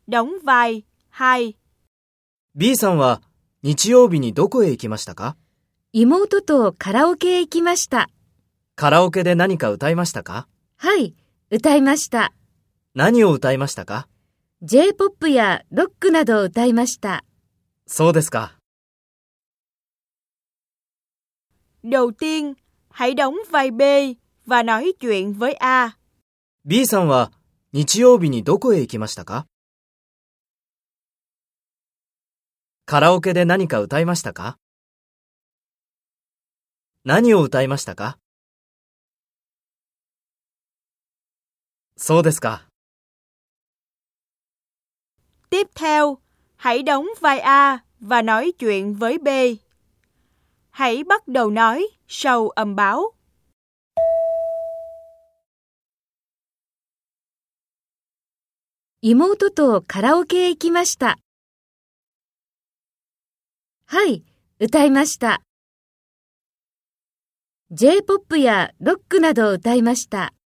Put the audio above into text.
đóng vai 2。 B さんは日曜日にどこへ行きましたか？ 妹とカラオケへ行きました。 カラオケで何か歌いましたか？ はい、歌いました。 何を歌いましたか？ J-POP やロックなどを歌いました。 そうですか。 Đầu tiên, hãy đóng vai B và nói chuyện với A。 B さんは日曜日にどこへ行きましたか？カラオケで何か歌いましたか？何を歌いましたか？そうですか。 Tiếp theo, hãy đóng vai A và nói chuyện với B. Hãy bắt đầu nói sau âm báo. 妹とカラオケへ行きました。はい、歌いました。J-POP やロックなどを歌いました。